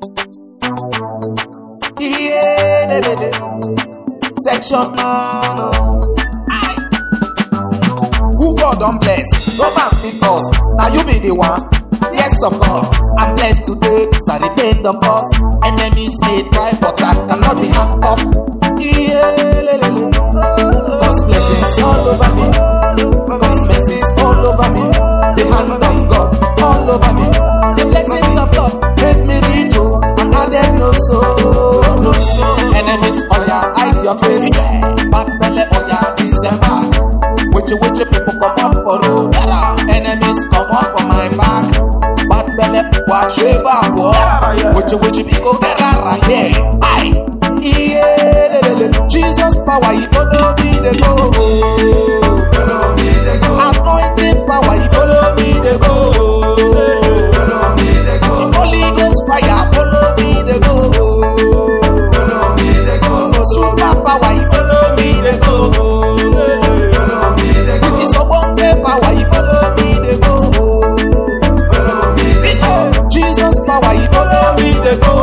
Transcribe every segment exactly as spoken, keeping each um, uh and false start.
Yeah, de, de, de. Section man. Oh. Who God don't bless? No man because now you be the one. Yes, of course. I'm blessed today, so the pain don't cost. Enemies may try, but I cannot be handcuffed. Yeah, le, le, le. God's blessings all over me. God's mercies all over me. The hand of God all over me. The blessings of God make me rich, oh, and I them no so, no so. Enemies, oh yeah, hide your face. Bad belly, oh yeah, December. Witchy, witchy people come up for road. Enemies come up for my back. Bad belly, watch your back, oh. Witchy, witchy people get right here. Aye. Yeah, Jesus power, he follow me, they go. Follow me, they go. Anointing power, he follow me, they go. Follow me, they go. Holy Ghost fire, follow me, they go. Follow me, they go. Super power, he follow me, they go. Follow me, they go. With his abundant power, he follow me, they go. Follow me, they go. Jesus power, he follow me, they go.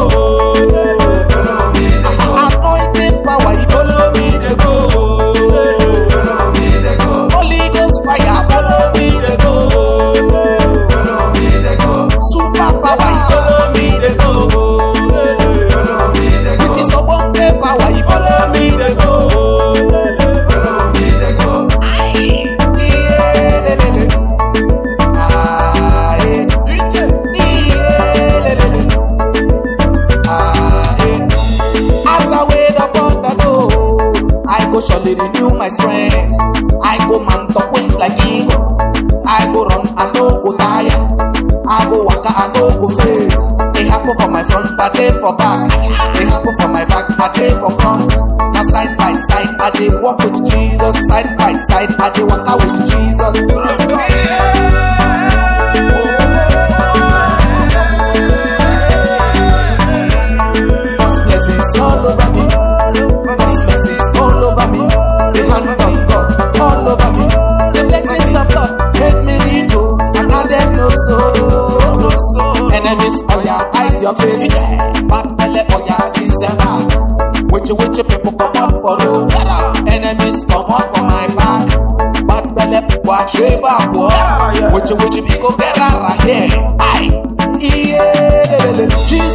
Power, he follow me, they go. Follow me, they go. Holy Ghost fire, follow me, they go. Follow me, they go. Super power, he follow me, they go. Follow me, they go. With his abundant power, he follow me, they go. Follow me, they go. Yeah, le, le, le. Ah, yeah. Yeah, le, le, le. Ah, yeah. As I wait upon I go surely renew my strength. I go mount up wings like eagle. I go run and no go tire. I go walk and no go faint. They happen for my front, I dey for back. They happen for my back, I dey for front. Now side by side, I dey walk with Jesus. Side by side, I dey walk out with Jesus. God's blessings all over me. God's blessings all over me. The hand of God all over me. The blessings of God make me rich, oh, and I them no so, no so. Enemies, oh yeah, hide your face. Bad belly, oh yeah, December. Witchy, witchy people come up for road. Enemies come up for my back. Bad belly, watch your back, witchy, witchy people get right here. Aye, yeah, Jesus.